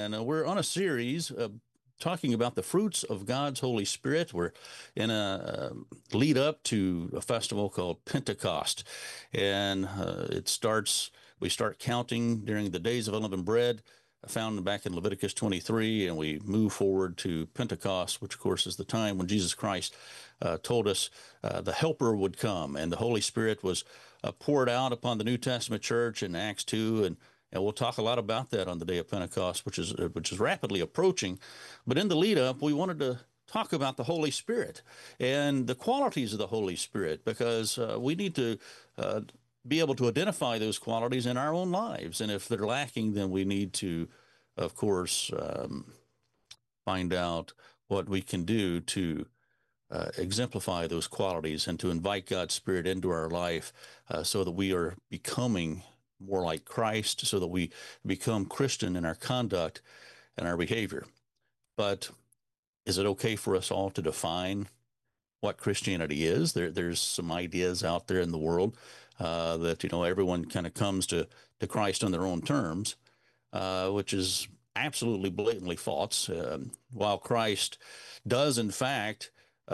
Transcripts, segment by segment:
and we're on a series talking about the fruits of God's Holy Spirit. We're in a lead up to a festival called Pentecost, and we start counting during the days of unleavened bread, found back in Leviticus 23, and we move forward to Pentecost, which of course is the time when Jesus Christ told us the Helper would come, and the Holy Spirit was poured out upon the New Testament church in Acts 2, and we'll talk a lot about that on the day of Pentecost, which is rapidly approaching. But in the lead up, we wanted to talk about the Holy Spirit and the qualities of the Holy Spirit, because we need to be able to identify those qualities in our own lives. And if they're lacking, then we need to, of course, find out what we can do to exemplify those qualities and to invite God's Spirit into our life so that we are becoming more like Christ, so that we become Christian in our conduct and our behavior. But is it okay for us all to define what Christianity is? There's some ideas out there in the world that, everyone kind of comes to Christ on their own terms, which is absolutely blatantly false. While Christ does, in fact,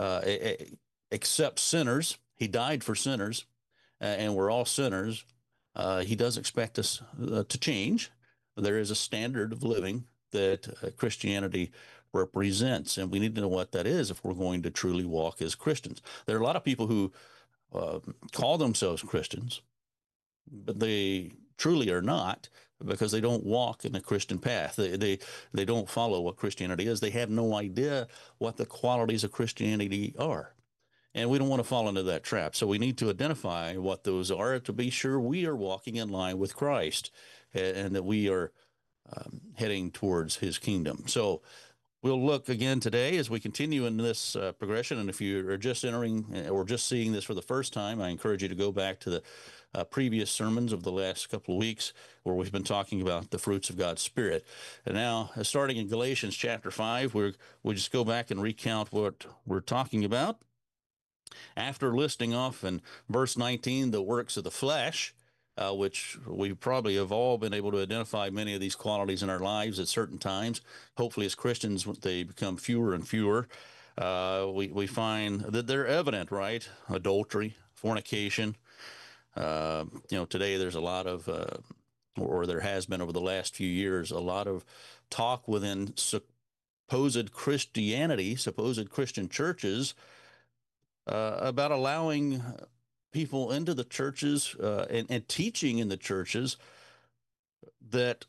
accept sinners, he died for sinners, and we're all sinners. He does expect us to change. There is a standard of living that Christianity represents, and we need to know what that is if we're going to truly walk as Christians. There are a lot of people who call themselves Christians, but they truly are not, because they don't walk in a Christian path. They don't follow what Christianity is. They have no idea what the qualities of Christianity are. And we don't want to fall into that trap. So we need to identify what those are to be sure we are walking in line with Christ, and that we are heading towards his kingdom. So we'll look again today as we continue in this progression. And if you are just entering or just seeing this for the first time, I encourage you to go back to the previous sermons of the last couple of weeks where we've been talking about the fruits of God's Spirit. And now, starting in Galatians chapter 5, we'll just go back and recount what we're talking about. After listing off in verse 19 the works of the flesh, which we probably have all been able to identify many of these qualities in our lives at certain times. Hopefully, as Christians, they become fewer and fewer. We find that they're evident, right? Adultery, fornication. Today there's a lot of, or there has been over the last few years, a lot of talk within supposed Christianity, supposed Christian churches, about allowing people into the churches and teaching in the churches that,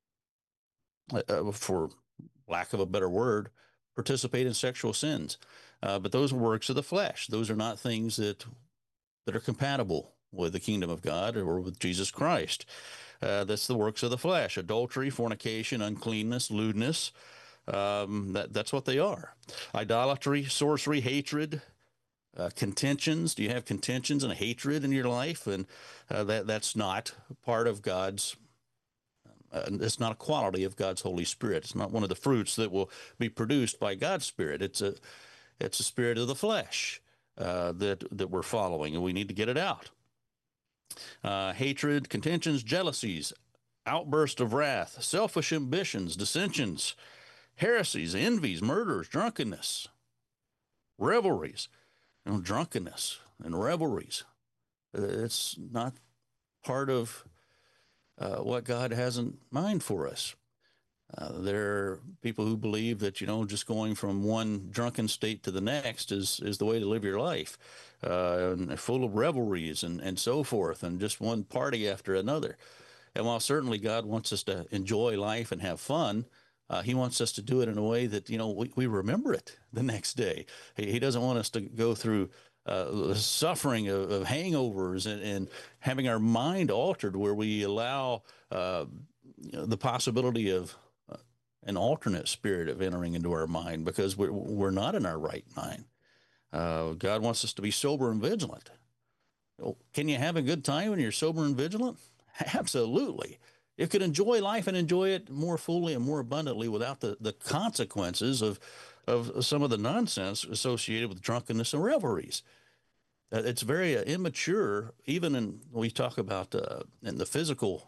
for lack of a better word, participate in sexual sins. But those are works of the flesh. Those are not things that are compatible with the kingdom of God or with Jesus Christ. That's the works of the flesh: adultery, fornication, uncleanness, lewdness. That's what they are. Idolatry, sorcery, hatred, contentions. Do you have contentions and a hatred in your life? And that's not part of God's. It's not a quality of God's Holy Spirit. It's not one of the fruits that will be produced by God's Spirit. It's a spirit of the flesh that we're following, and we need to get it out. Hatred, contentions, jealousies, outburst of wrath, selfish ambitions, dissensions, heresies, envies, murders, drunkenness, revelries. Drunkenness and revelries. It's not part of what God has in mind for us. There are people who believe that, just going from one drunken state to the next is the way to live your life, and full of revelries and so forth, and just one party after another. And while certainly God wants us to enjoy life and have fun, he wants us to do it in a way that, we remember it the next day. He doesn't want us to go through the suffering of hangovers and having our mind altered, where we allow the possibility of an alternate spirit of entering into our mind, because we're not in our right mind. God wants us to be sober and vigilant. Can you have a good time when you're sober and vigilant? Absolutely. You could enjoy life and enjoy it more fully and more abundantly without the consequences of some of the nonsense associated with drunkenness and revelries. It's very immature, even we talk about in the physical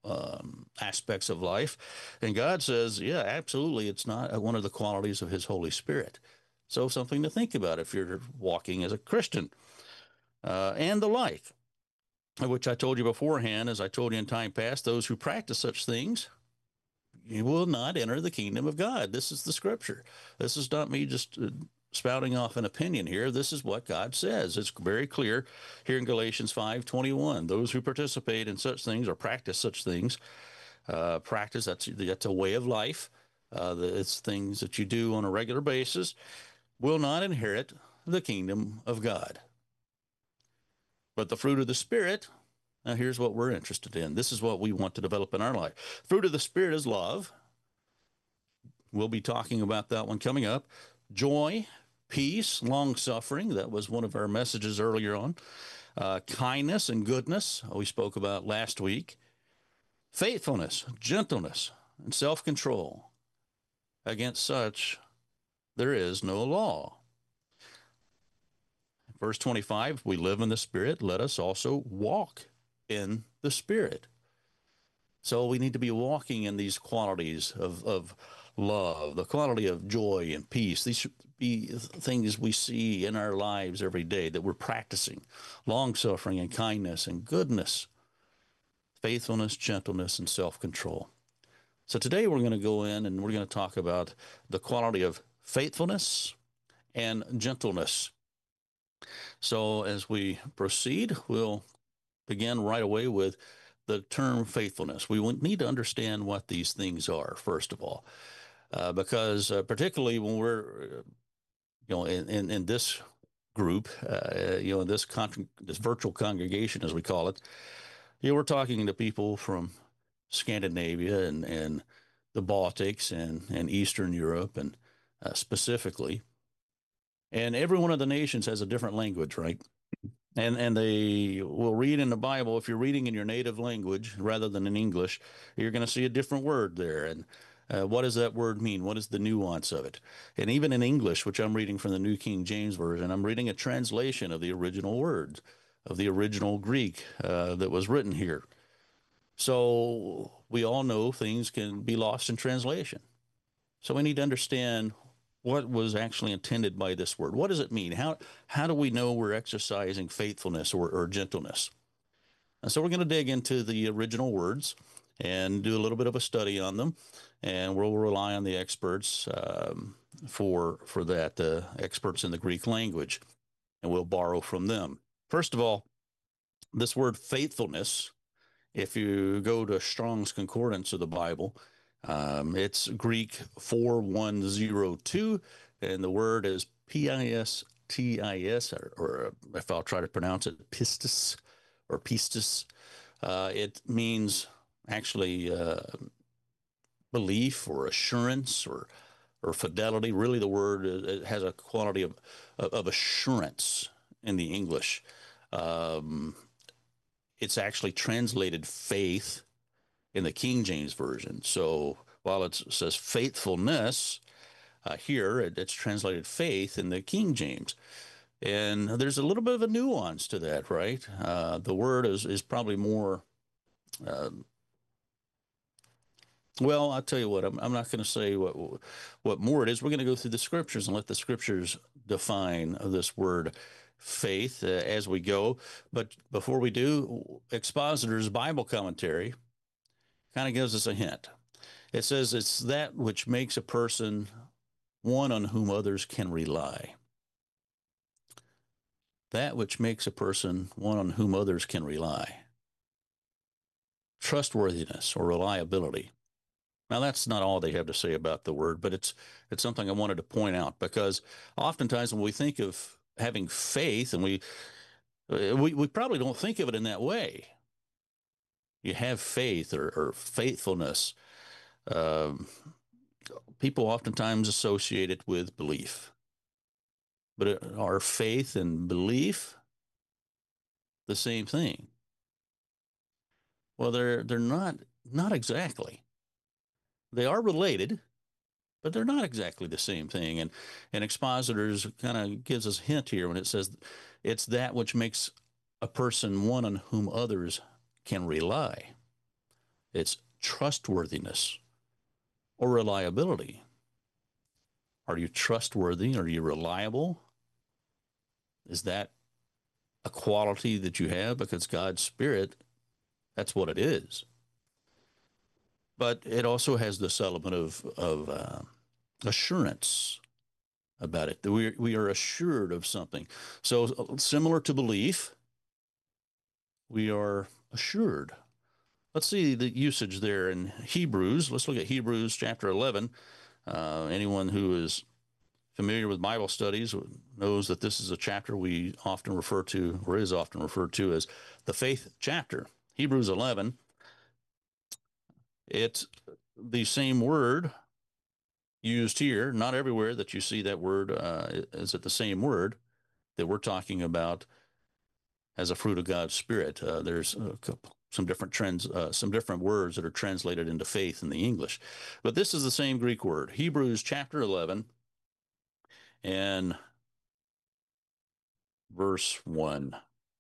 aspects of life. And God says, yeah, absolutely, it's not one of the qualities of his Holy Spirit. So something to think about if you're walking as a Christian, and the like, which I told you beforehand, as I told you in time past, those who practice such things, you will not enter the kingdom of God. This is the scripture. This is not me just spouting off an opinion here. This is what God says. It's very clear here in Galatians 5:21. Those who participate in such things or practice such things, practice, that's a way of life. It's things that you do on a regular basis, will not inherit the kingdom of God. But the fruit of the Spirit, now here's what we're interested in. This is what we want to develop in our life. Fruit of the Spirit is love. We'll be talking about that one coming up. Joy, peace, long suffering. That was one of our messages earlier on. Kindness and goodness, we spoke about last week. Faithfulness, gentleness, and self-control. Against such, there is no law. Verse 25, we live in the Spirit. Let us also walk in the Spirit. So we need to be walking in these qualities of love, the quality of joy and peace. These should be things we see in our lives every day that we're practicing. Long-suffering and kindness and goodness, faithfulness, gentleness, and self-control. So today we're going to go in and we're going to talk about the quality of faithfulness and gentleness. So as we proceed, we'll begin right away with the term faithfulness. We need to understand what these things are, first of all, because particularly when we're, in this group, in this virtual congregation, as we call it, we're talking to people from Scandinavia and the Baltics and Eastern Europe and specifically. And every one of the nations has a different language, right? And they will read in the Bible, if you're reading in your native language rather than in English, you're going to see a different word there. And what does that word mean? What is the nuance of it? And even in English, which I'm reading from the New King James Version, I'm reading a translation of the original words, of the original Greek that was written here. So we all know things can be lost in translation. So we need to understand what was actually intended by this word. What does it mean? How do we know we're exercising faithfulness or gentleness? And so we're going to dig into the original words and do a little bit of a study on them. And we'll rely on the experts for that, experts in the Greek language, and we'll borrow from them. First of all, this word faithfulness, if you go to Strong's Concordance of the Bible, it's Greek 4102, and the word is pistis, or if I'll try to pronounce it, pistis or pistis. It means actually belief or assurance or fidelity. Really, the word it has a quality of assurance in the English. It's actually translated faith in the King James Version. So while it says faithfulness here, it's translated faith in the King James. And there's a little bit of a nuance to that, right? The word is probably more, well, I'll tell you what, I'm not going to say what more it is. We're going to go through the scriptures and let the scriptures define this word faith as we go. But before we do, Expositor's Bible Commentary kind of gives us a hint. It says it's that which makes a person one on whom others can rely. That which makes a person one on whom others can rely. Trustworthiness or reliability. Now, that's not all they have to say about the word, but it's something I wanted to point out, because oftentimes when we think of having faith, and we probably don't think of it in that way. You have faith or faithfulness. People oftentimes associate it with belief. But are faith and belief the same thing? Well, they're not exactly. They are related, but they're not exactly the same thing. And Expositors kind of gives us a hint here when it says it's that which makes a person one on whom others can rely. It's trustworthiness or reliability. Are you trustworthy? Are you reliable? Is that a quality that you have? Because God's Spirit, that's what it is. But it also has this element of assurance about it. We are assured of something. So similar to belief, we are assured. Let's see the usage there in Hebrews. Let's look at Hebrews chapter 11. Anyone who is familiar with Bible studies knows that this is a chapter we often refer to, or is often referred to as the faith chapter. Hebrews 11, it's the same word used here. Not everywhere that you see that word is it the same word that we're talking about as a fruit of God's Spirit. There's some different trends, some different words that are translated into faith in the English. But this is the same Greek word, Hebrews chapter 11 and verse 1.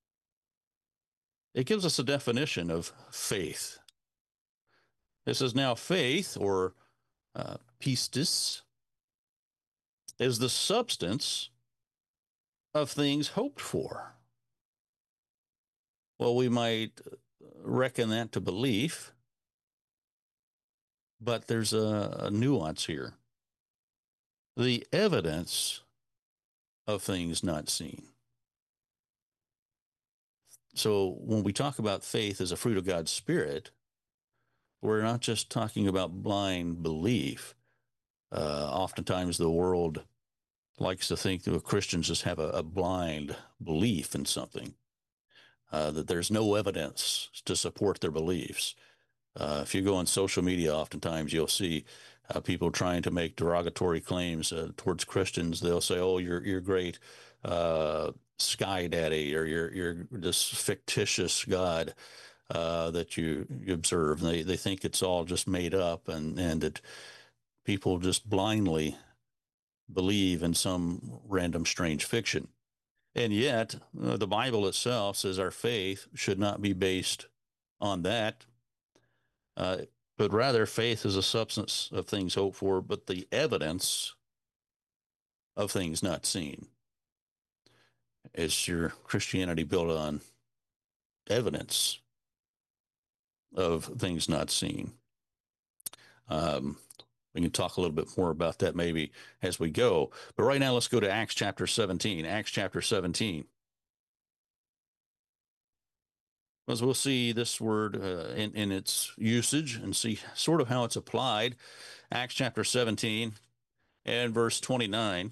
It gives us a definition of faith. It says, now faith, or pistis, is the substance of things hoped for. Well, we might reckon that to belief, but there's a nuance here. The evidence of things not seen. So when we talk about faith as a fruit of God's Spirit, we're not just talking about blind belief. Oftentimes the world likes to think that Christians just have a blind belief in something, that there's no evidence to support their beliefs. If you go on social media, oftentimes you'll see people trying to make derogatory claims towards Christians. They'll say, "Oh, you're great, sky daddy," or you're this fictitious God that you observe. And they think it's all just made up, and that people just blindly believe in some random strange fiction. And yet, the Bible itself says our faith should not be based on that, uh, but rather faith is a substance of things hoped for, but the evidence of things not seen. Is your Christianity built on evidence of things not seen? Um, we can talk a little bit more about that maybe as we go. But right now, let's go to Acts chapter 17. Acts chapter 17. As we'll see this word in its usage and see sort of how it's applied. Acts chapter 17 and verse 29.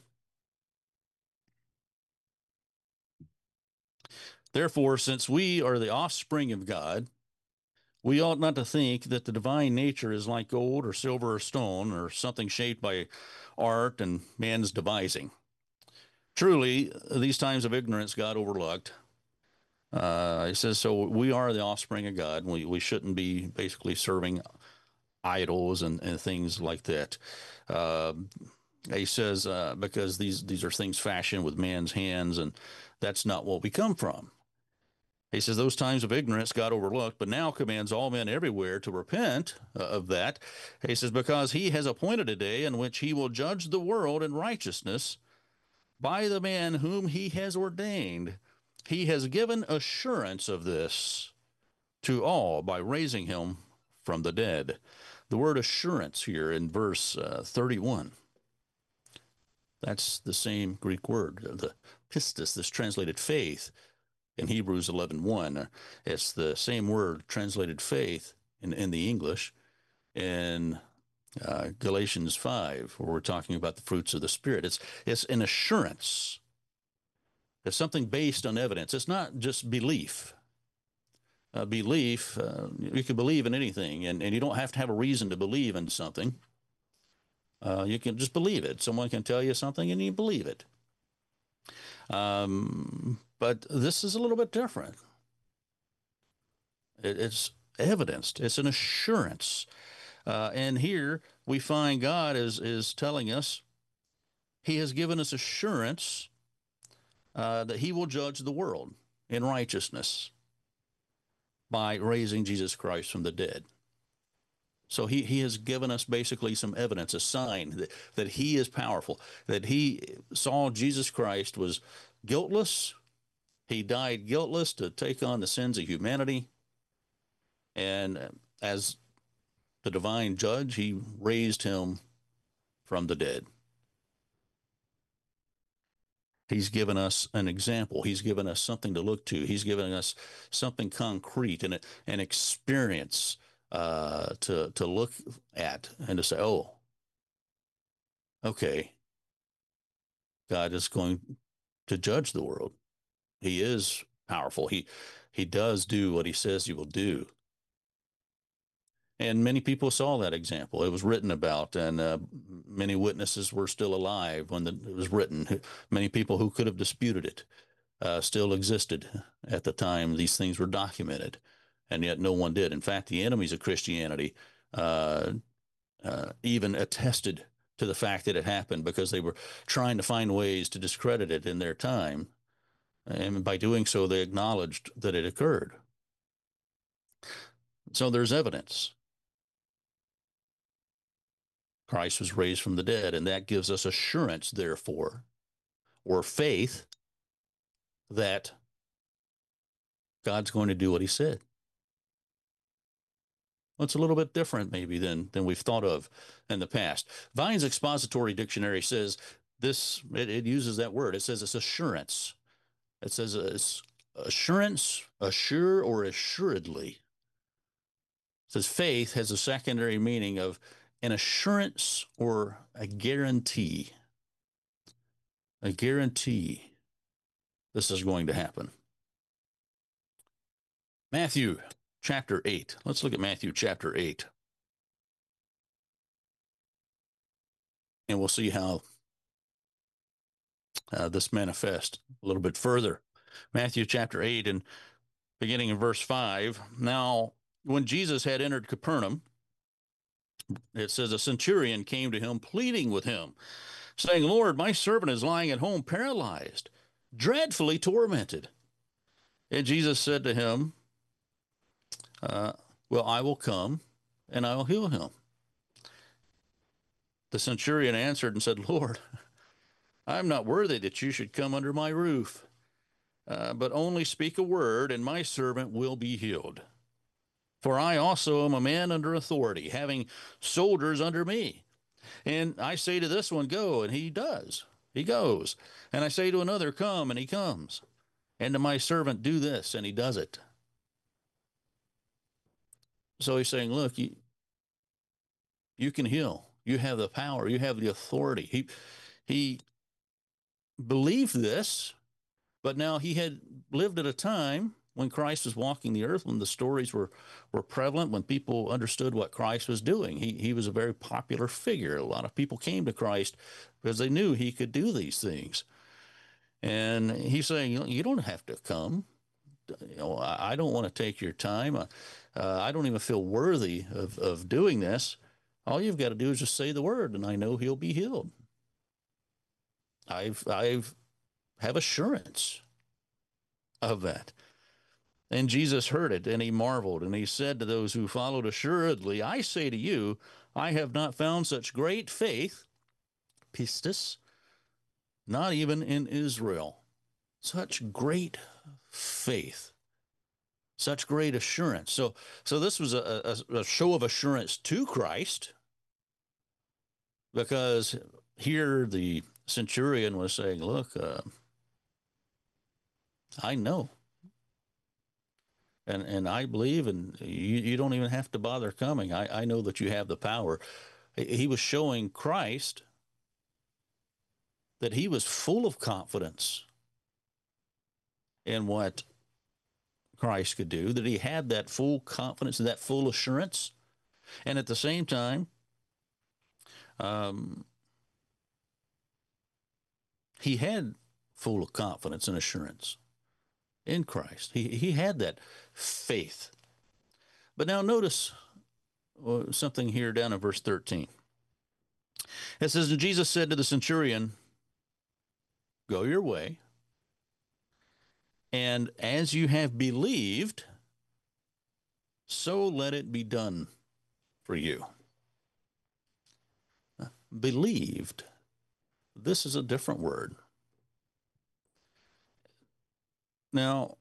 Therefore, since we are the offspring of God, we ought not to think that the divine nature is like gold or silver or stone or something shaped by art and man's devising. Truly, these times of ignorance God overlooked. He says, so we are the offspring of God. We shouldn't be basically serving idols and things like that. Uh, he says, because these are things fashioned with man's hands, and that's not what we come from. He says those times of ignorance God overlooked, but now commands all men everywhere to repent of that. He says, because he has appointed a day in which he will judge the world in righteousness by the man whom he has ordained. He has given assurance of this to all by raising him from the dead. The word assurance here in verse 31, that's the same Greek word, the pistis, this translated faith in Hebrews 11:1. It's the same word translated faith in the English in Galatians 5, where we're talking about the fruits of the Spirit. It's an assurance. It's something based on evidence. It's not just belief. Belief, you can believe in anything, and you don't have to have a reason to believe in something. You can just believe it. Someone can tell you something, and you believe it. But this is a little bit different. It's evidenced. It's an assurance. And here we find God is telling us he has given us assurance that he will judge the world in righteousness by raising Jesus Christ from the dead. So he has given us basically some evidence, a sign that he is powerful, that he saw Jesus Christ was guiltless. He died guiltless to take on the sins of humanity. And as the divine judge, he raised him from the dead. He's given us an example. He's given us something to look to. He's given us something concrete and an experience to look at and to say, oh, okay, God is going to judge the world. He is powerful. He does do what he says he will do. And many people saw that example. It was written about, and many witnesses were still alive when it was written. Many people who could have disputed it still existed at the time these things were documented, and yet no one did. In fact, the enemies of Christianity uh, even attested to the fact that it happened because they were trying to find ways to discredit it in their time. And by doing so, they acknowledged that it occurred. So there's evidence. Christ was raised from the dead, and that gives us assurance, therefore, or faith that God's going to do what he said. Well, it's a little bit different, maybe, than we've thought of in the past. Vine's Expository Dictionary says this, it uses that word. It says it's assurance. It says it's assurance, assure, or assuredly. It says faith has a secondary meaning of an assurance or a guarantee. A guarantee this is going to happen. Matthew chapter 8. Let's look at Matthew chapter 8. And we'll see how this manifests a little bit further. Matthew chapter 8 and beginning in verse 5. Now, when Jesus had entered Capernaum, it says a centurion came to him pleading with him, saying, Lord, my servant is lying at home paralyzed, dreadfully tormented. And Jesus said to him, uh, well, I will come and I will heal him. The centurion answered and said, Lord, I am not worthy that you should come under my roof, but only speak a word, and my servant will be healed. For I also am a man under authority, having soldiers under me. And I say to this one, go, and he does. He goes. And I say to another, come, and he comes. And to my servant, do this, and he does it. So he's saying, look, you can heal. You have the power. You have the authority. He believed this, but now he had lived at a time when Christ was walking the earth, when the stories were prevalent, when people understood what Christ was doing. He was a very popular figure. A lot of people came to Christ because they knew he could do these things. And he's saying, you don't have to come. I don't want to take your time. I don't even feel worthy of doing this. All you've got to do is just say the word, and I know he'll be healed. I've have assurance of that. And Jesus heard it, and he marveled, and he said to those who followed, assuredly, I say to you, I have not found such great faith, pistis, not even in Israel. Such great faith, such great assurance. So this was a show of assurance to Christ, because here the centurion was saying, look, I know. And I believe, and you don't even have to bother coming. I know that you have the power. He was showing Christ that he was full of confidence in what Christ could do, that he had that full confidence and that full assurance. And at the same time, um, he had full of confidence and assurance in Christ. He had that faith. But now notice something here down in verse 13. It says, and Jesus said to the centurion, go your way, and as you have believed, so let it be done for you. Believed. This is a different word. Now,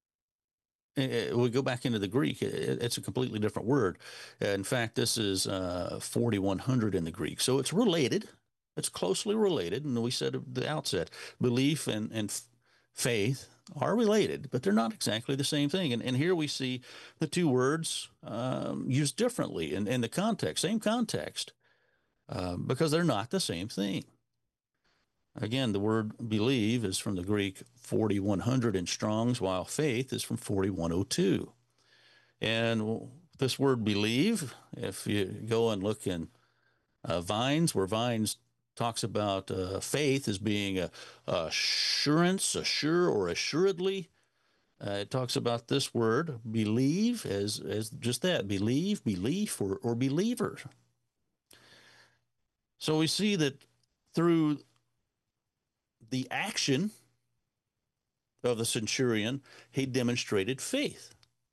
we go back into the Greek, it's a completely different word. In fact, this is 4100 in the Greek. So it's related. It's closely related. And we said at the outset, belief and faith are related, but they're not exactly the same thing. And here we see the two words used differently in the context, same context, because they're not the same thing. Again, the word believe is from the Greek 4100 in Strong's, while faith is from 4102. And this word believe, if you go and look in Vines, where Vines talks about faith as being a assurance, assure, or assuredly, it talks about this word believe as just that, believe, belief, or believer. So we see that through the action of the centurion, he demonstrated faith.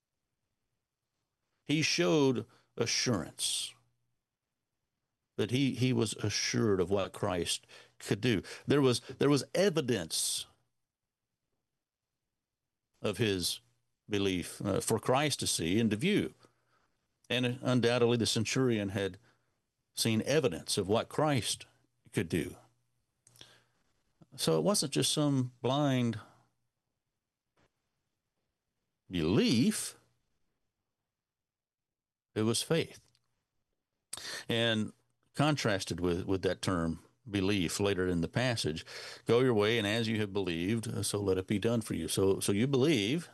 He showed assurance that he was assured of what Christ could do. There was evidence of his belief for Christ to see and to view. And undoubtedly the centurion had seen evidence of what Christ could do. So it wasn't just some blind belief, it was faith. And contrasted with that term belief later in the passage, go your way, and as you have believed, so let it be done for you. So you believe,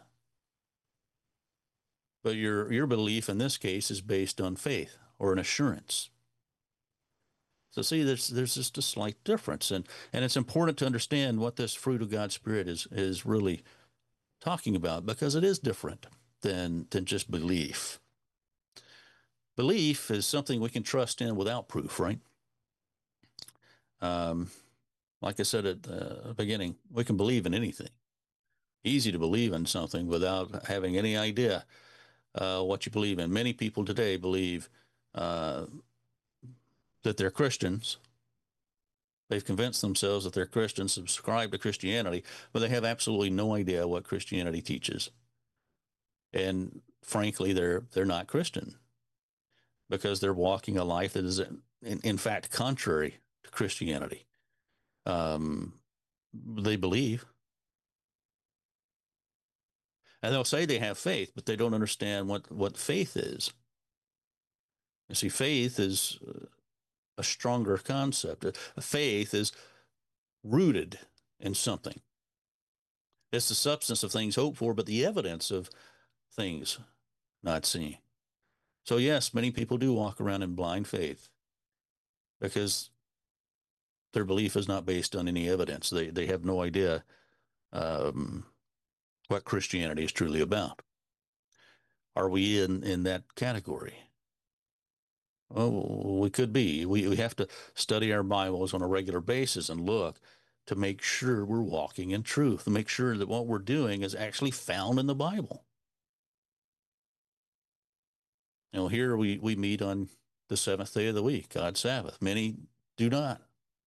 but your belief in this case is based on faith or an assurance. So see, there's just a slight difference, and it's important to understand what this fruit of God's Spirit is really talking about, because it is different than just belief. Belief is something we can trust in without proof, right? Like I said at the beginning, we can believe in anything. Easy to believe in something without having any idea what you believe in. Many people today believe that they're Christians. They've convinced themselves that they're Christians, subscribe to Christianity, but they have absolutely no idea what Christianity teaches. And frankly, they're not Christian because they're walking a life that is, in fact, contrary to Christianity. They believe, and they'll say they have faith, but they don't understand what faith is. You see, faith is a stronger concept. Faith is rooted in something. It's the substance of things hoped for, but the evidence of things not seen. So yes, many people do walk around in blind faith because their belief is not based on any evidence. They have no idea what Christianity is truly about. Are we in that category? Well, we could be. We have to study our Bibles on a regular basis and look to make sure we're walking in truth, to make sure that what we're doing is actually found in the Bible. You know, here we meet on the seventh day of the week, God's Sabbath. Many do not.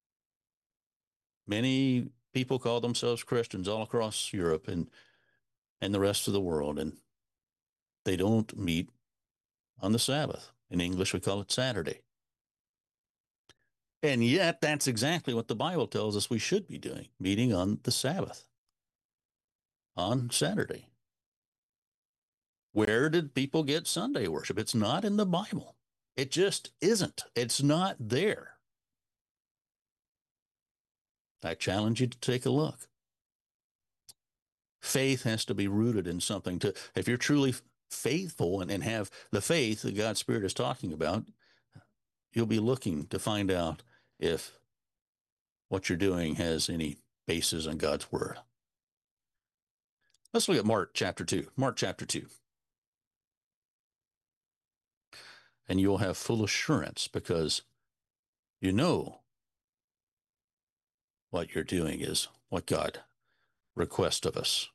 Many people call themselves Christians all across Europe and the rest of the world, and they don't meet on the Sabbath. In English, we call it Saturday. And yet, that's exactly what the Bible tells us we should be doing, meeting on the Sabbath, on Saturday. Where did people get Sunday worship? It's not in the Bible. It just isn't. It's not there. I challenge you to take a look. Faith has to be rooted in something. If you're truly faithful and have the faith that God's Spirit is talking about, you'll be looking to find out if what you're doing has any basis in God's Word. Let's look at Mark chapter 2. Mark chapter 2. And you'll have full assurance because you know what you're doing is what God requests of us.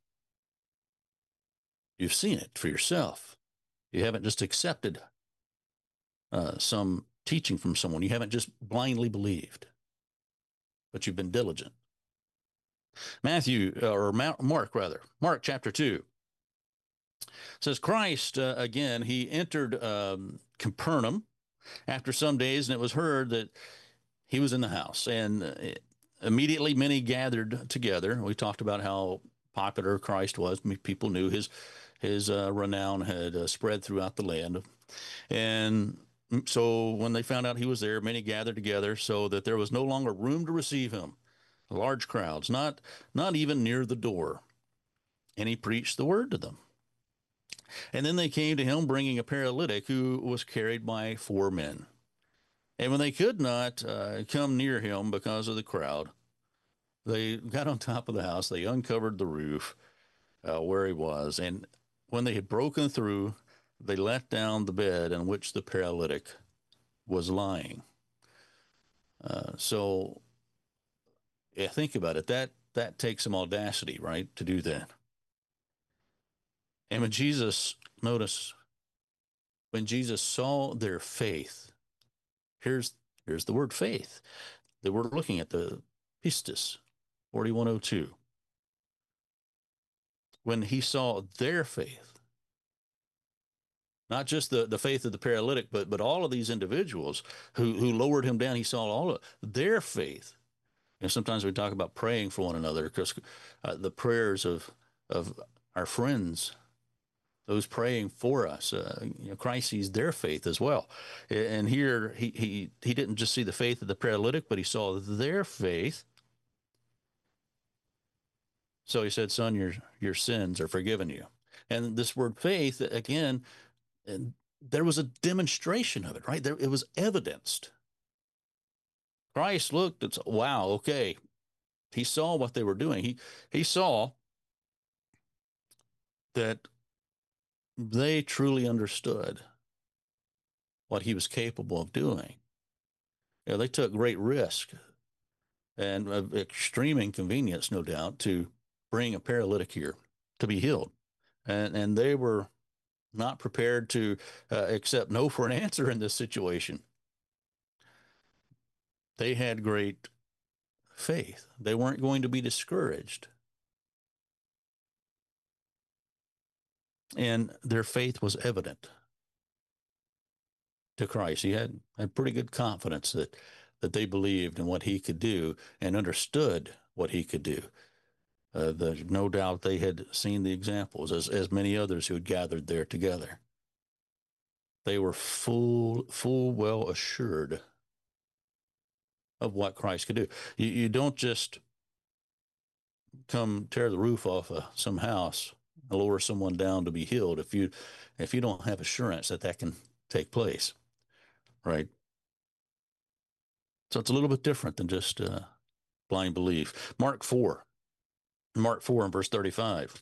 You've seen it for yourself. You haven't just accepted some teaching from someone. You haven't just blindly believed, but you've been diligent. Mark rather, Mark chapter 2 says Christ, again, he entered Capernaum after some days, and it was heard that he was in the house. And immediately many gathered together. We talked about how popular Christ was. People knew his renown had spread throughout the land. And so when they found out he was there, many gathered together so that there was no longer room to receive him. Large crowds, not even near the door. And he preached the word to them. And then they came to him bringing a paralytic who was carried by 4 men. And when they could not come near him because of the crowd, they got on top of the house. They uncovered the roof where he was. And when they had broken through, they let down the bed in which the paralytic was lying. So yeah, think about it. That takes some audacity, right, to do that. And notice, when Jesus saw their faith, here's the word faith that we're looking at, the pistis, 4102. When he saw their faith, not just the faith of the paralytic, but all of these individuals who lowered him down, he saw all of their faith. And sometimes we talk about praying for one another because the prayers of our friends, those praying for us, Christ sees their faith as well. And here he didn't just see the faith of the paralytic, but he saw their faith. So he said, "Son, your sins are forgiven you." And this word faith, again, and there was a demonstration of it, right? There, it was evidenced. Christ looked and said, wow, okay. He saw what they were doing. He saw that they truly understood what he was capable of doing. You know, they took great risk and extreme inconvenience, no doubt, to bring a paralytic here to be healed. And they were not prepared to accept no for an answer in this situation. They had great faith. They weren't going to be discouraged. And their faith was evident to Christ. He had pretty good confidence that they believed in what he could do and understood what he could do. No doubt they had seen the examples, as many others who had gathered there together. They were full well assured of what Christ could do. You don't just come tear the roof off of some house, lower someone down to be healed if you don't have assurance that can take place, right? So it's a little bit different than just blind belief. Mark 4 and verse 35.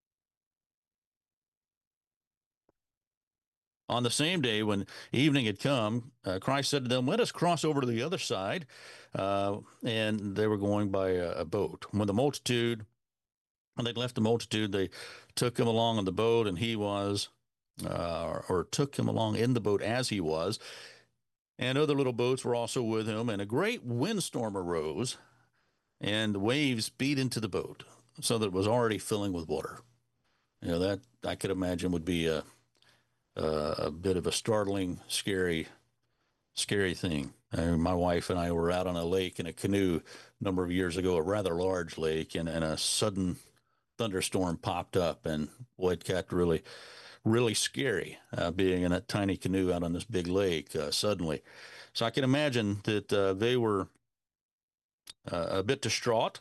On the same day, when evening had come, Christ said to them, "Let us cross over to the other side." And they were going by a boat. When they'd left the multitude, they took him along on the boat, and he was, or took him along in the boat as he was. And other little boats were also with him. And a great windstorm arose, and the waves beat into the boat, so that it was already filling with water. You know, that I could imagine would be a bit of a startling, scary thing. My wife and I were out on a lake in a canoe a number of years ago, a rather large lake, and a sudden thunderstorm popped up, and boy, it got really scary being in a tiny canoe out on this big lake suddenly. So I can imagine that they were a bit distraught.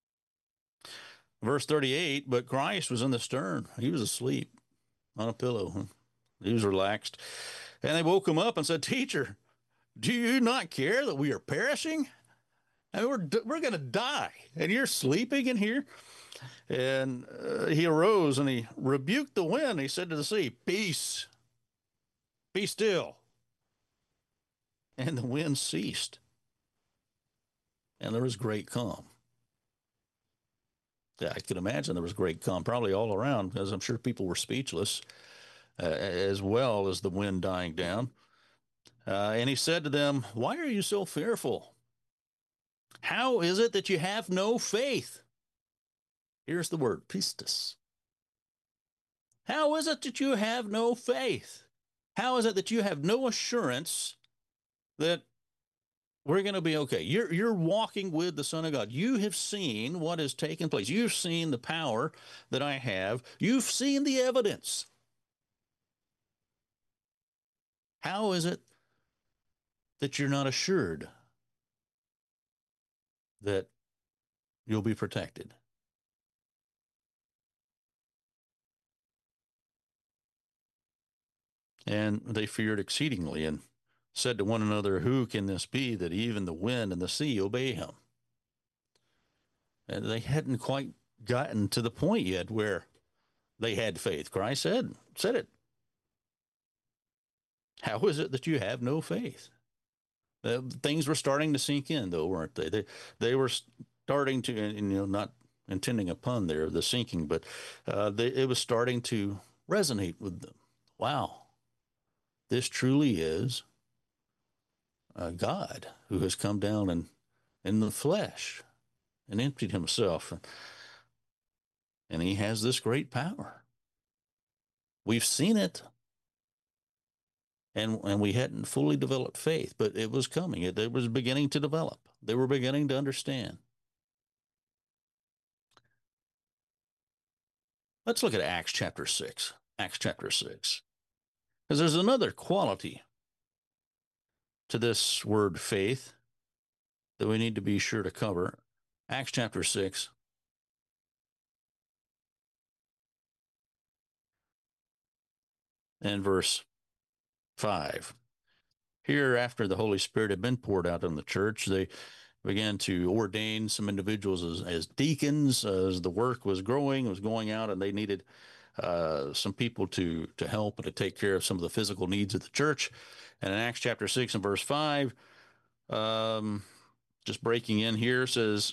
Verse 38, but Christ was in the stern. He was asleep on a pillow. He was relaxed. And they woke him up and said, "Teacher, do you not care that we are perishing? I mean, we're going to die, and you're sleeping in here." And he arose and he rebuked the wind. He said to the sea, "Peace, be still." And the wind ceased, and there was great calm. Yeah, I can imagine there was great calm, probably all around, because I'm sure people were speechless, as well as the wind dying down. And he said to them, "Why are you so fearful? How is it that you have no faith?" Here's the word, pistis. How is it that you have no faith? How is it that you have no assurance that we're going to be okay? You're walking with the Son of God. You have seen what has taken place. You've seen the power that I have. You've seen the evidence. How is it that you're not assured that you'll be protected? And they feared exceedingly and said to one another, "Who can this be that even the wind and the sea obey him?" And they hadn't quite gotten to the point yet where they had faith. Christ said it. How is it that you have no faith? Things were starting to sink in, though, weren't they? They were starting to, and not intending a pun there, the sinking, but it was starting to resonate with them. Wow, this truly is God who has come down in the flesh and emptied himself, and he has this great power. We've seen it, and we hadn't fully developed faith, but it was coming. It was beginning to develop. They were beginning to understand. Let's look at Acts chapter 6. Acts chapter 6. Because there's another quality to this word faith that we need to be sure to cover. Acts chapter 6 and verse 5. Here, after the Holy Spirit had been poured out on the church, they began to ordain some individuals as deacons as the work was growing, was going out, and they needed some people to help and to take care of some of the physical needs of the church. And in Acts chapter 6 and verse 5, um, just breaking in here, says,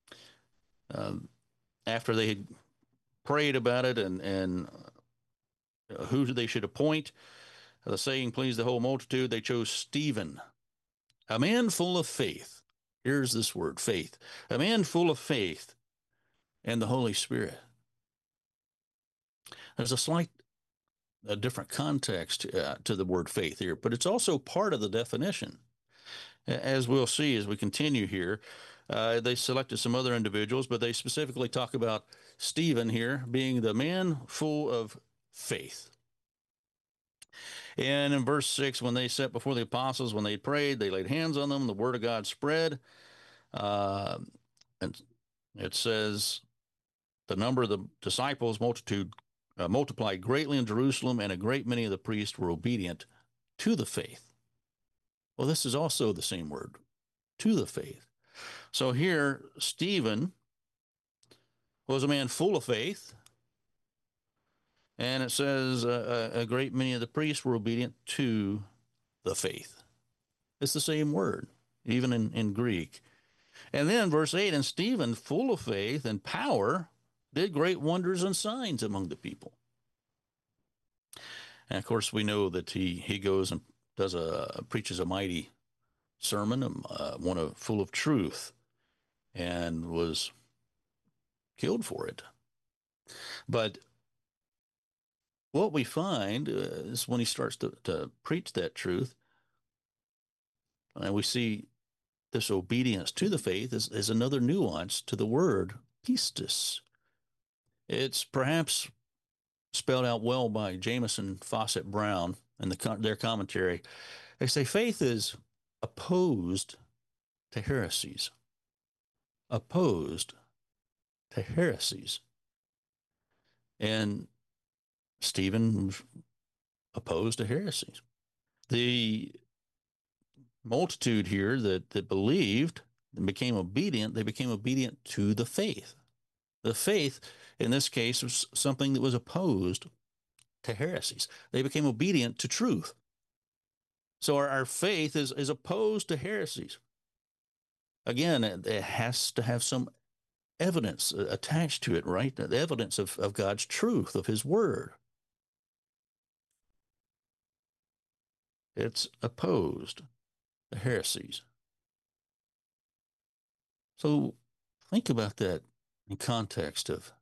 after they had prayed about it and who they should appoint, the saying pleased the whole multitude, they chose Stephen, a man full of faith. Here's this word, faith. A man full of faith and the Holy Spirit. There's a different context to the word faith here, but it's also part of the definition. As we'll see as we continue here, they selected some other individuals, but they specifically talk about Stephen here being the man full of faith. And in verse 6, when they sat before the apostles, when they prayed, they laid hands on them, the word of God spread. Uh, and it says, the number of the disciples multiplied greatly in Jerusalem, and a great many of the priests were obedient to the faith. Well, this is also the same word, to the faith. So here, Stephen was a man full of faith, and it says a great many of the priests were obedient to the faith. It's the same word, even in Greek. And then verse 8, and Stephen, full of faith and power, did great wonders and signs among the people. And of course, we know that he goes and preaches a mighty sermon, one full of truth, and was killed for it. But what we find is when he starts to preach that truth, and we see this obedience to the faith is another nuance to the word pistis. It's perhaps spelled out well by Jamieson Fausset Brown in their commentary. They say faith is opposed to heresies. Opposed to heresies. And Stephen was opposed to heresies. The multitude here that believed and became obedient, they became obedient to the faith. The faith, in this case, was something that was opposed to heresies. They became obedient to truth. So our faith is opposed to heresies. Again, it has to have some evidence attached to it, right? The evidence of God's truth, of his word. It's opposed the heresies. So think about that in context of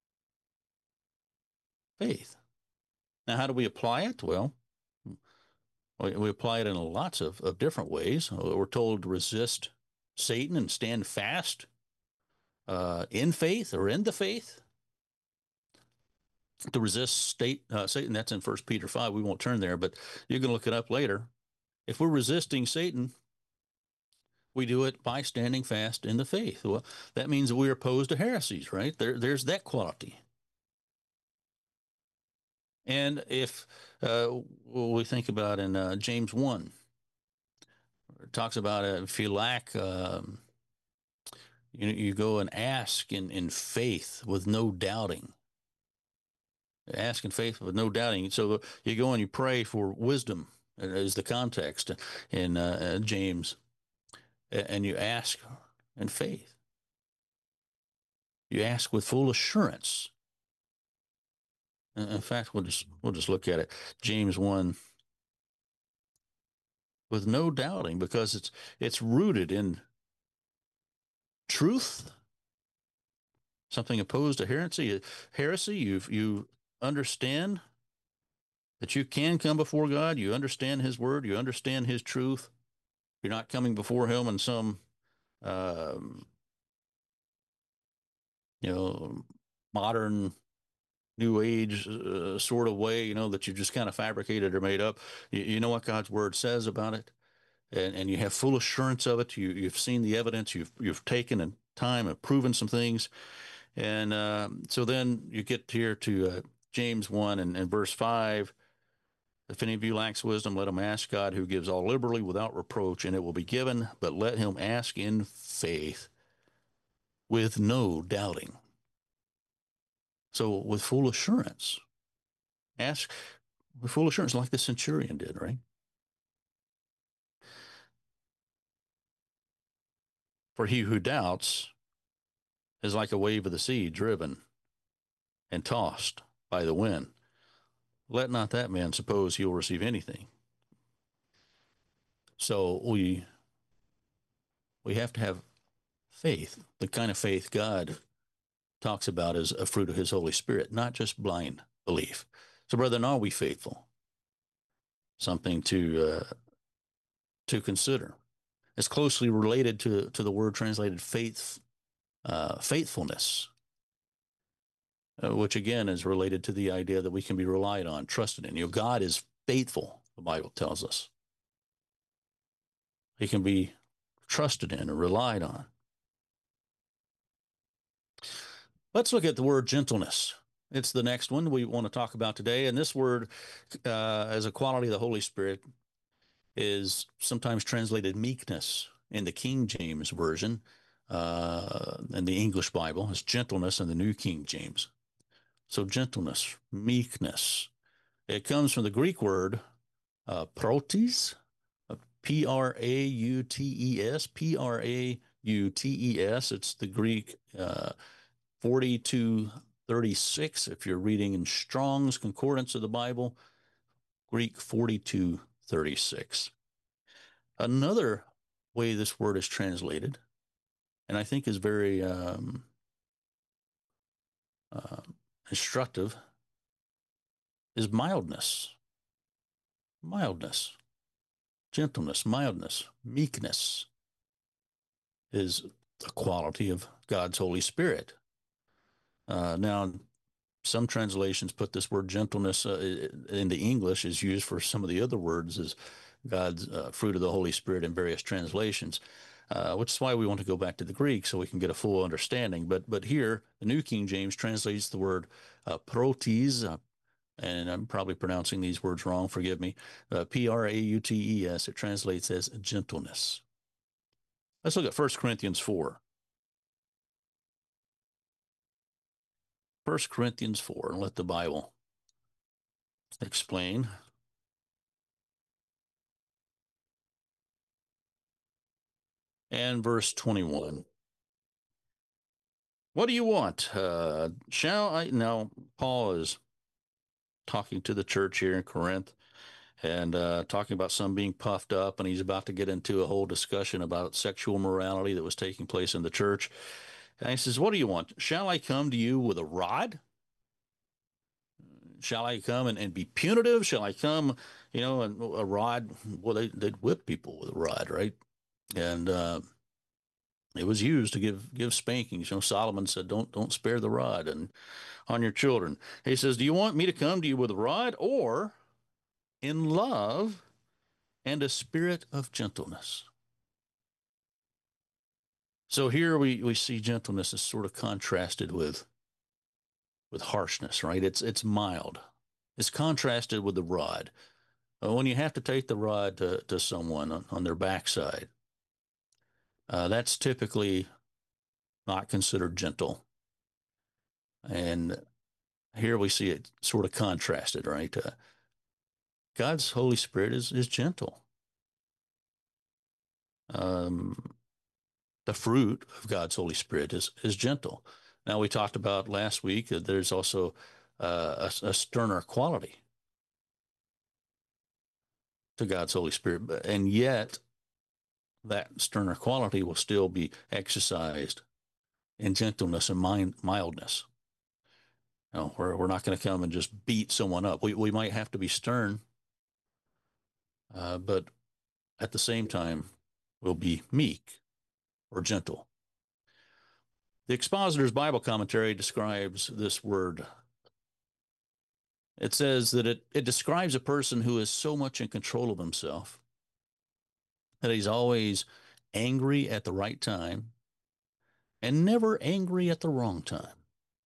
faith. Now, how do we apply it? Well, we apply it in lots of different ways. We're told to resist Satan and stand fast in faith or in the faith. To resist Satan, that's in 1 Peter 5. We won't turn there, but you can look it up later. If we're resisting Satan, we do it by standing fast in the faith. Well, that means we're opposed to heresies, right? There's that quality. And if we think about in James 1, it talks about if you lack, you go and ask in faith with no doubting. Ask in faith with no doubting. So you go and you pray for wisdom, is the context in James, and you ask in faith. You ask with full assurance. In fact, we'll just look at it. James 1, with no doubting, because it's rooted in truth, something opposed to heresy. Heresy, you understand that you can come before God. You understand His Word. You understand His truth. You're not coming before Him in some, um, modern New Age sort of way, that you just kind of fabricated or made up. You know what God's Word says about it, and you have full assurance of it. You've seen the evidence. You've taken and time and proven some things, and so then you get here to James 1 and verse 5. If any of you lacks wisdom, let him ask God, who gives all liberally without reproach, and it will be given. But let him ask in faith, with no doubting. So with full assurance, ask with full assurance, like the centurion did, right? For he who doubts is like a wave of the sea, driven and tossed by the wind. Let not that man suppose he will receive anything. So we have to have faith, the kind of faith God talks about as a fruit of His Holy Spirit, not just blind belief. So, brethren, are we faithful? Something to consider. It's closely related to the word translated faithfulness, which again is related to the idea that we can be relied on, trusted in. God is faithful, the Bible tells us. He can be trusted in or relied on. Let's look at the word gentleness. It's the next one we want to talk about today. And this word, as a quality of the Holy Spirit, is sometimes translated meekness in the King James Version, in the English Bible. It's gentleness in the New King James. So gentleness, meekness. It comes from the Greek word proutes, P-R-A-U-T-E-S, P-R-A-U-T-E-S. It's the Greek 4236, if you're reading in Strong's Concordance of the Bible, Greek 4236. Another way this word is translated, and I think is very instructive, is mildness. Mildness, gentleness, mildness, meekness is a quality of God's Holy Spirit. Now, some translations put this word gentleness into English is used for some of the other words as God's fruit of the Holy Spirit in various translations, which is why we want to go back to the Greek so we can get a full understanding. But here, the New King James translates the word proutes, and I'm probably pronouncing these words wrong, forgive me, P-R-A-U-T-E-S. It translates as gentleness. Let's look at 1 Corinthians 4. 1 Corinthians 4, and let the Bible explain. And verse 21. What do you want? Shall I? Now, Paul is talking to the church here in Corinth, and talking about some being puffed up, and he's about to get into a whole discussion about sexual morality that was taking place in the church. And he says, "What do you want? Shall I come to you with a rod? Shall I come and be punitive? Shall I come, and a rod? Well, they'd whip people with a rod, right? And it was used to give spankings. Solomon said, "Don't spare the rod and on your children." He says, "Do you want me to come to you with a rod, or in love and a spirit of gentleness?" So here we see gentleness is sort of contrasted with harshness, right? It's mild. It's contrasted with the rod. When you have to take the rod to someone on their backside, that's typically not considered gentle. And here we see it sort of contrasted, right? God's Holy Spirit is gentle. Um, the fruit of God's Holy Spirit is gentle. Now, we talked about last week that there's also a sterner quality to God's Holy Spirit, and yet that sterner quality will still be exercised in gentleness and mildness. We're not going to come and just beat someone up. We might have to be stern, but at the same time, we'll be meek or gentle. The Expositor's Bible Commentary describes this word. It says that it describes a person who is so much in control of himself that he's always angry at the right time and never angry at the wrong time.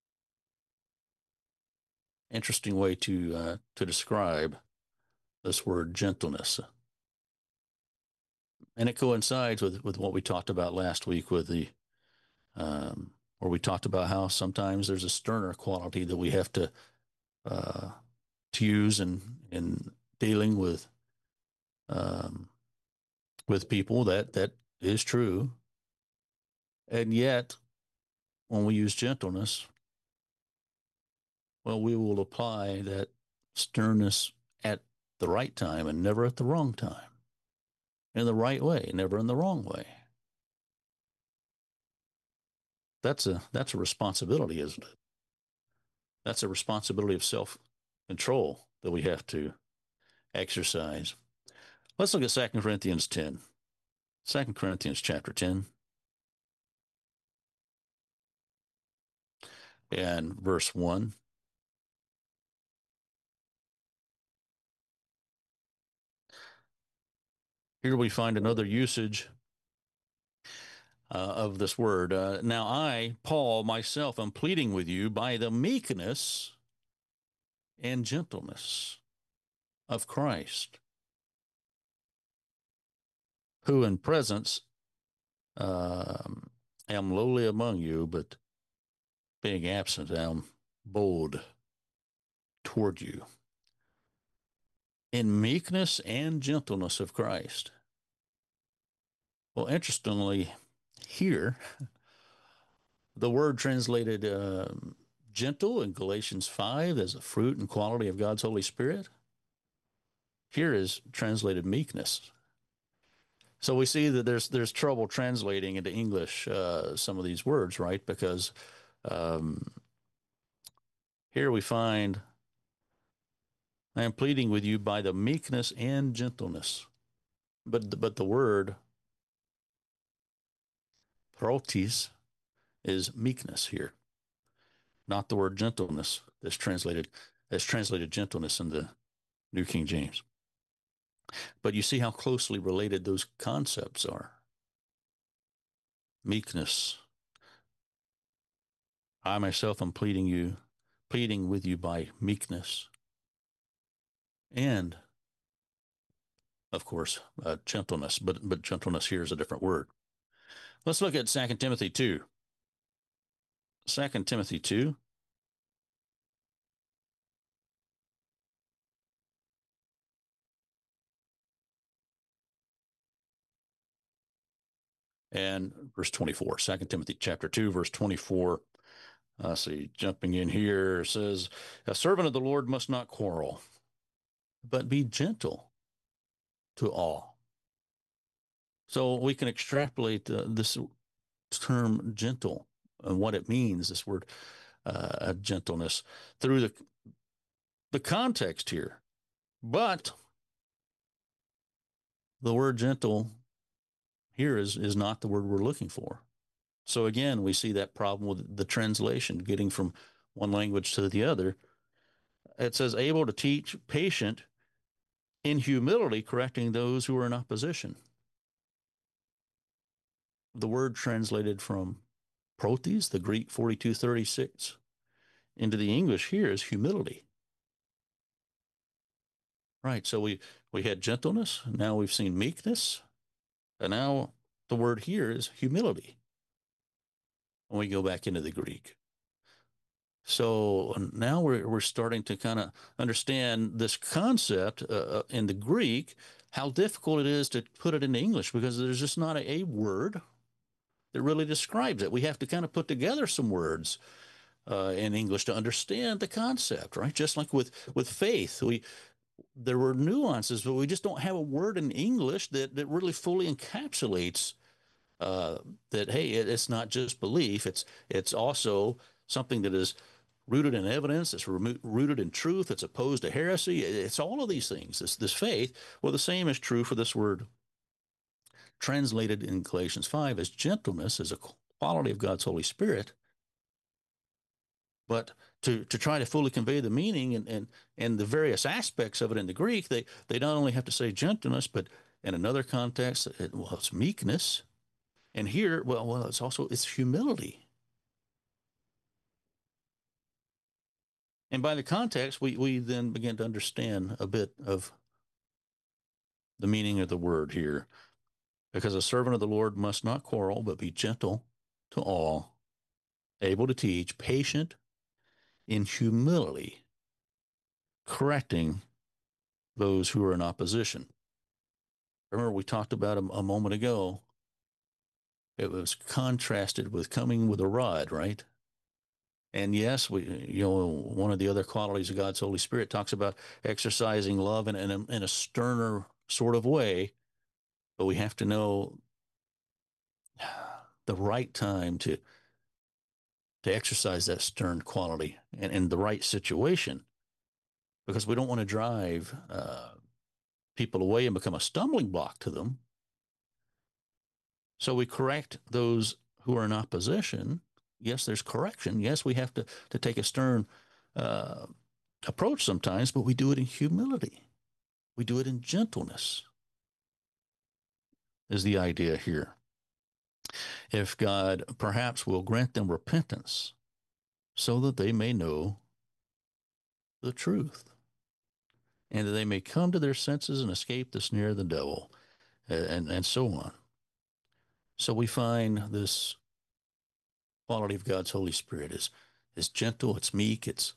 Interesting way to describe this word gentleness. And it coincides with what we talked about last week with where we talked about how sometimes there's a sterner quality that we have uh, to use in dealing um, with people. That is true. And yet, when we use gentleness, well, we will apply that sternness at the right time and never at the wrong time, in the right way, never in the wrong way. That's a responsibility, isn't it? That's a responsibility of self-control that we have to exercise. Let's look at 2 Corinthians 10. 2 Corinthians chapter 10 and verse 1. Here we find another usage of this word. Now I, Paul, myself, am pleading with you by the meekness and gentleness of Christ, who in presence um, am lowly among you, but being absent am bold toward you. In meekness and gentleness of Christ. Well, interestingly, here, the word translated gentle in Galatians 5 as a fruit and quality of God's Holy Spirit, here is translated meekness. So we see that there's trouble translating into English some of these words, right? Because um, here we find, I am pleading with you by the meekness and gentleness. But the word protis is meekness here, not the word gentleness that's translated gentleness in the New King James. But you see how closely related those concepts are. Meekness. I myself am pleading with you by meekness. And of course, gentleness, but gentleness here is a different word. Let's look at 2 Timothy 2. 2 Timothy 2. And verse 24. 2 Timothy chapter 2, verse 24. See, jumping in here, says, a servant of the Lord must not quarrel, but be gentle to all. So we can extrapolate this term gentle and what it means, this word gentleness, through the context here. But the word gentle here is not the word we're looking for. So again, we see that problem with the translation, getting from one language to the other. It says, able to teach, patient, in humility, correcting those who are in opposition. The word translated from protes, the Greek 4236, into the English here is humility. Right. So we had gentleness. Now we've seen meekness. And now the word here is humility when we go back into the Greek. So now we're starting to kind of understand this concept in the Greek, how difficult it is to put it into English because there's just not a word that really describes it. We have to kind of put together some words in English to understand the concept, right? Just like with faith, there were nuances, but we just don't have a word in English that really fully encapsulates that. Hey, it's not just belief; it's also something that is rooted in evidence. It's rooted in truth. It's opposed to heresy. It's all of these things. This faith. Well, the same is true for this word translated in Galatians 5 as gentleness, as a quality of God's Holy Spirit. But to try to fully convey the meaning and the various aspects of it in the Greek, they not only have to say gentleness, but in another context, it's meekness. And here, it's humility. And by the context, we then begin to understand a bit of the meaning of the word here. Because a servant of the Lord must not quarrel, but be gentle to all, able to teach, patient in humility, correcting those who are in opposition. Remember, we talked about a moment ago, it was contrasted with coming with a rod, right? And yes, one of the other qualities of God's Holy Spirit talks about exercising love in a sterner sort of way, but we have to know the right time to exercise that stern quality and in the right situation, because we don't want to drive people away and become a stumbling block to them. So we correct those who are in opposition. Yes, there's correction. Yes, we have to take a stern approach sometimes, but we do it in humility. We do it in gentleness, is the idea here. If God perhaps will grant them repentance so that they may know the truth and that they may come to their senses and escape the snare of the devil, and so on. So we find this quality of God's Holy Spirit is gentle, it's meek, it's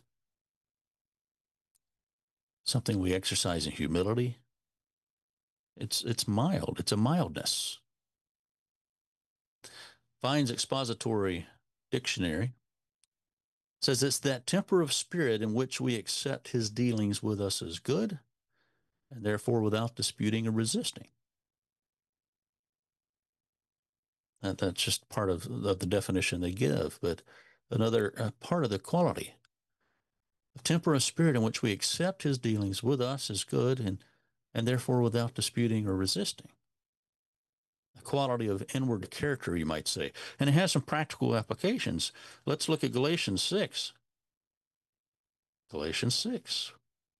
something we exercise in humility. It's mild, it's a mildness. Vine's Expository Dictionary says it's that temper of spirit in which we accept his dealings with us as good, and therefore without disputing or resisting. That's just part of the definition they give, but another part of the quality. A temper of spirit in which we accept his dealings with us as good, and therefore without disputing or resisting. A quality of inward character, you might say. And it has some practical applications. Let's look at Galatians 6. Galatians 6.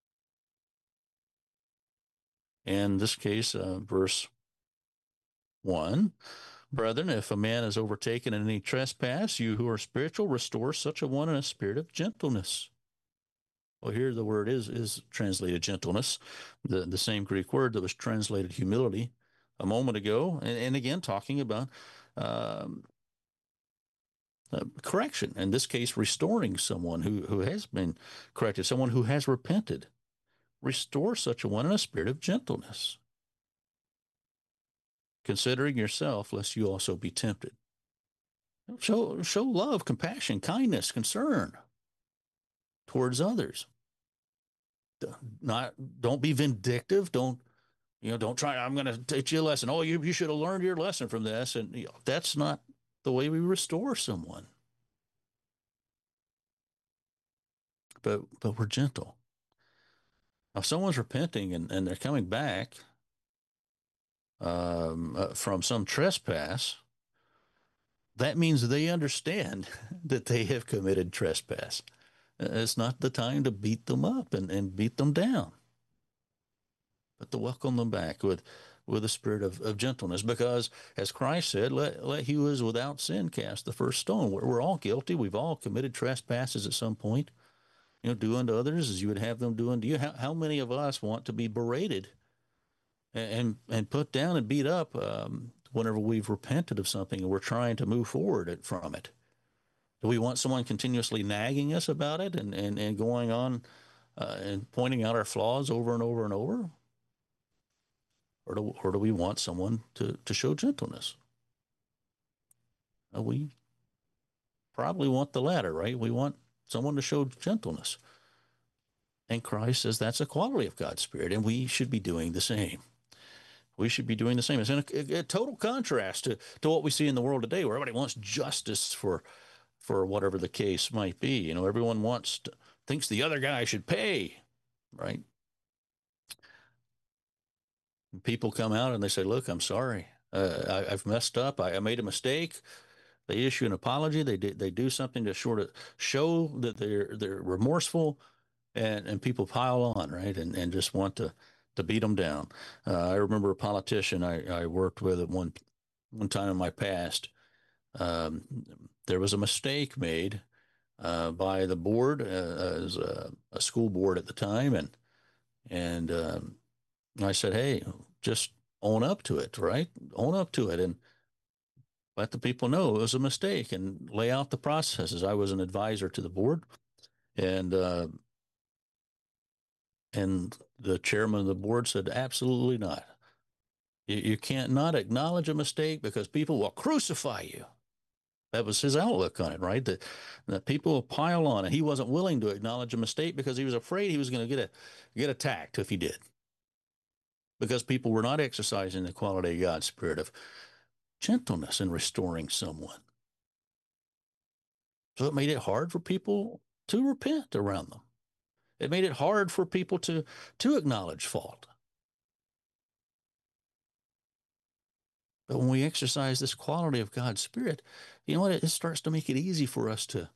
In this case, verse 1. Brethren, if a man is overtaken in any trespass, you who are spiritual, restore such a one in a spirit of gentleness. Well, here the word is translated gentleness, the same Greek word that was translated humility a moment ago, and again talking about correction. In this case, restoring someone who has been corrected, someone who has repented. Restore such a one in a spirit of gentleness, considering yourself, lest you also be tempted. Show love, compassion, kindness, concern towards others. Don't be vindictive. Don't Don't try. I'm going to teach you a lesson. Oh, you should have learned your lesson from this. And that's not the way we restore someone. But we're gentle. Now, if someone's repenting and they're coming back from some trespass, that means they understand that they have committed trespass. It's not the time to beat them up and beat them down, but to welcome them back with a spirit of gentleness. Because as Christ said, let he who is without sin cast the first stone. We're all guilty. We've all committed trespasses at some point. Do unto others as you would have them do unto you. How many of us want to be berated and put down and beat up whenever we've repented of something and we're trying to move forward from it? Do we want someone continuously nagging us about it and going on and pointing out our flaws over and over and over? Or do we want someone to show gentleness? We probably want the latter, right? We want someone to show gentleness. And Christ says that's a quality of God's Spirit, and we should be doing the same. We should be doing the same. It's in a total contrast to what we see in the world today, where everybody wants justice for whatever the case might be. Everyone thinks the other guy should pay, right? People come out and they say, "Look, I'm sorry. I've messed up. I made a mistake." They issue an apology. They do something to sort of show that they're remorseful, and people pile on, right, and just want to beat them down. I remember a politician I worked with at one time in my past. There was a mistake made by the board as a school board at the time, and I said, "Hey, just own up to it, right? Own up to it, and let the people know it was a mistake, and lay out the processes." I was an advisor to the board, and and the chairman of the board said, "Absolutely not. You can't not acknowledge a mistake because people will crucify you." That was his outlook on it, right? That people will pile on, and he wasn't willing to acknowledge a mistake because he was afraid he was going to get attacked if he did, because people were not exercising the quality of God's Spirit of gentleness in restoring someone. So it made it hard for people to repent around them. It made it hard for people to acknowledge fault. But when we exercise this quality of God's Spirit, you know what? It starts to make it easy for us to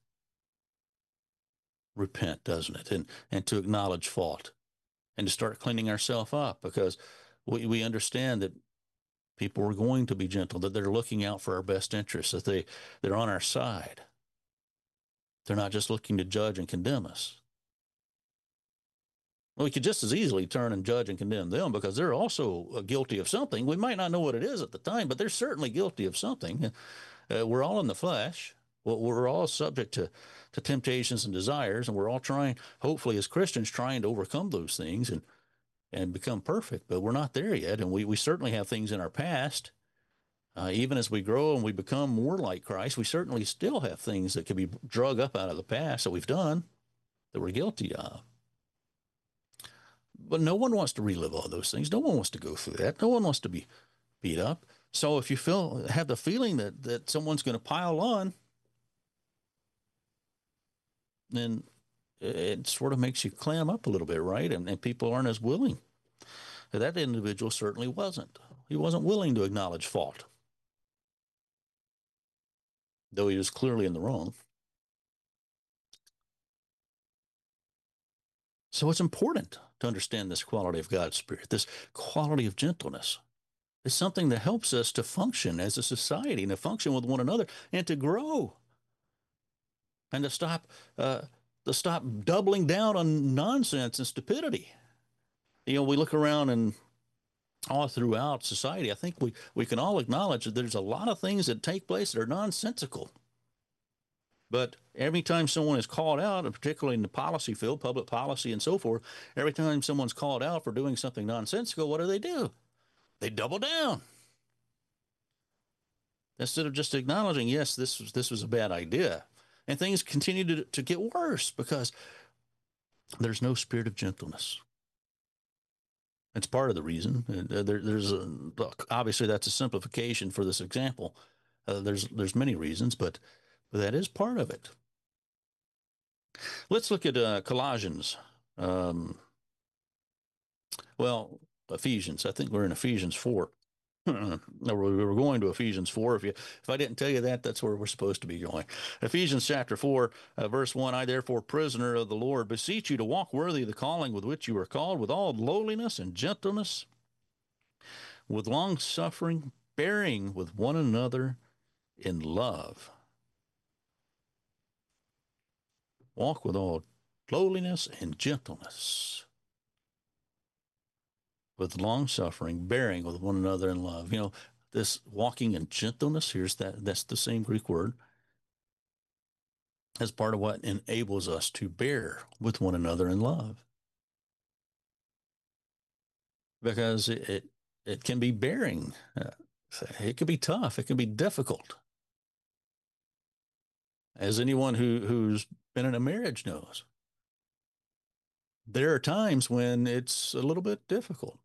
repent, doesn't it? And to acknowledge fault and to start cleaning ourselves up, because we understand that people are going to be gentle, that they're looking out for our best interests, that they're on our side. They're not just looking to judge and condemn us. Well, we could just as easily turn and judge and condemn them because they're also guilty of something. We might not know what it is at the time, but they're certainly guilty of something. We're all in the flesh. Well, we're all subject to temptations and desires, and we're all trying, hopefully, as Christians, trying to overcome those things and become perfect. But we're not there yet, and we certainly have things in our past. Even as we grow and we become more like Christ, we certainly still have things that can be drug up out of the past that we've done that we're guilty of. But no one wants to relive all those things. No one wants to go through that. No one wants to be beat up. So if you have the feeling that someone's going to pile on, then it sort of makes you clam up a little bit, right? And people aren't as willing. That individual certainly wasn't. He wasn't willing to acknowledge fault, though he was clearly in the wrong. So it's important to understand this quality of God's Spirit, this quality of gentleness. It's something that helps us to function as a society and to function with one another and to grow and uh, to stop doubling down on nonsense and stupidity. We look around and all throughout society, I think we can all acknowledge that there's a lot of things that take place that are nonsensical. But every time someone is called out, and particularly in the policy field, public policy and so forth, every time someone's called out for doing something nonsensical, what do? They double down. Instead of just acknowledging, yes, this was a bad idea. And things continue to get worse because there's no spirit of gentleness. It's part of the reason. There's look, obviously that's a simplification for this example. There's many reasons, but that is part of it. Let's look at Colossians. Um, well, Ephesians. I think we're in Ephesians 4. No, we were going to Ephesians 4. If I didn't tell you that, that's where we're supposed to be going. Ephesians chapter 4, verse 1. I therefore, prisoner of the Lord, beseech you to walk worthy of the calling with which you are called, with all lowliness and gentleness, with long suffering, bearing with one another in love. Walk with all lowliness and gentleness, with long suffering, bearing with one another in love. You know, this walking in gentleness, that's the same Greek word, as part of what enables us to bear with one another in love. Because it can be bearing. It can be tough. It can be difficult. As anyone who's been in a marriage knows, there are times when it's a little bit difficult.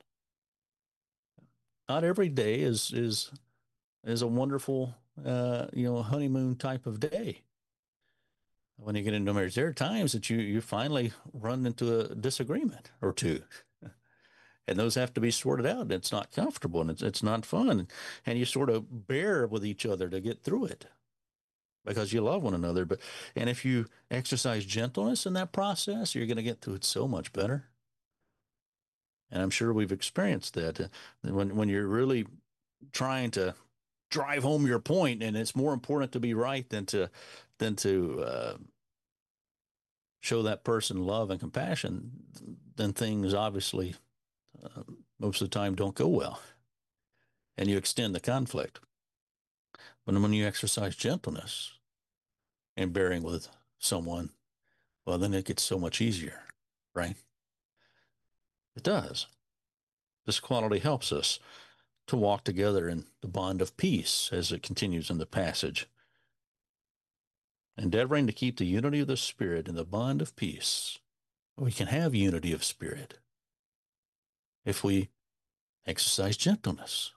Not every day is a wonderful honeymoon type of day. When you get into marriage, there are times that you finally run into a disagreement or two, and those have to be sorted out. It's not comfortable and it's not fun, and you sort of bear with each other to get through it because you love one another. And if you exercise gentleness in that process, you're going to get through it so much better. And I'm sure we've experienced that when you're really trying to drive home your point, and it's more important to be right than to show that person love and compassion, then things obviously uh, most of the time don't go well, and you extend the conflict. But when you exercise gentleness and bearing with someone, well, then it gets so much easier, right? It does. This quality helps us to walk together in the bond of peace, as it continues in the passage, endeavoring to keep the unity of the Spirit in the bond of peace. We can have unity of spirit if we exercise gentleness.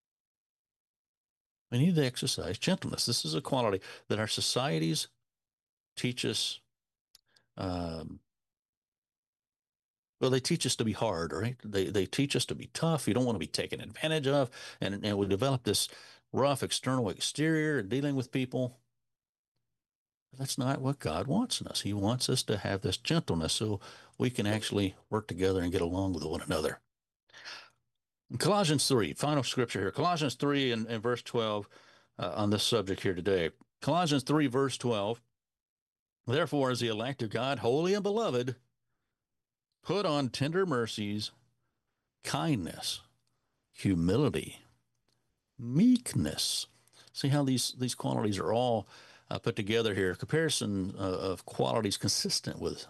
We need to exercise gentleness. This is a quality that our societies teach us. Um, well, they teach us to be hard, right? They teach us to be tough. You don't want to be taken advantage of, and we develop this rough external exterior in dealing with people. That's not what God wants in us. He wants us to have this gentleness so we can actually work together and get along with one another. In Colossians 3, final scripture here. Colossians 3 and verse 12 on this subject here today. Colossians 3, verse 12. Therefore, as the elect of God, holy and beloved, put on tender mercies, kindness, humility, meekness. See how these qualities are all put together here. Comparison of qualities consistent with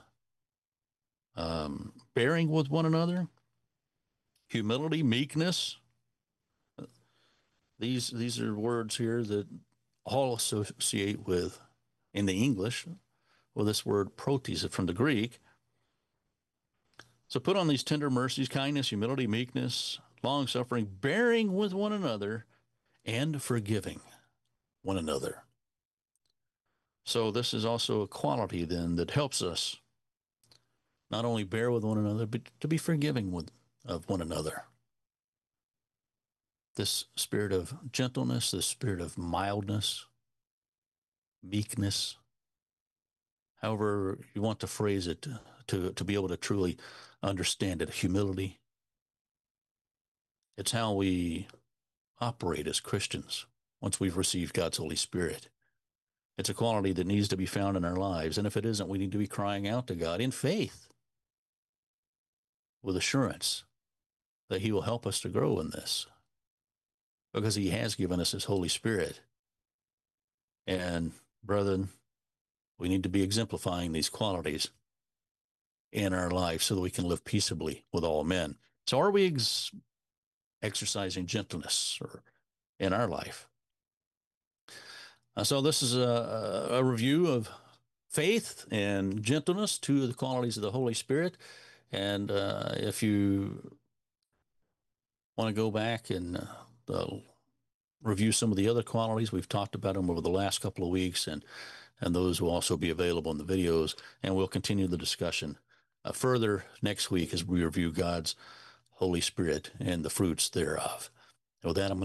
bearing with one another, humility, meekness. These are words here that all associate with, in the English, with this word protis from the Greek. So put on these tender mercies, kindness, humility, meekness, long suffering, bearing with one another, and forgiving one another. So this is also a quality then that helps us not only bear with one another, but to be forgiving of one another. This spirit of gentleness, this spirit of mildness, meekness, however you want to phrase it, to be able to truly understand it, humility. It's how we operate as Christians once we've received God's Holy Spirit. It's a quality that needs to be found in our lives. And if it isn't, we need to be crying out to God in faith with assurance that He will help us to grow in this because He has given us His Holy Spirit. And, brethren, we need to be exemplifying these qualities in our life so that we can live peaceably with all men. So, are we exercising gentleness in our life? So, this is a review of faith and gentleness, two of the qualities of the Holy Spirit. And if you want to go back and review some of the other qualities, we've talked about them over the last couple of weeks, and those will also be available in the videos. And we'll continue the discussion further next week as we review God's Holy Spirit and the fruits thereof. With that, I'm going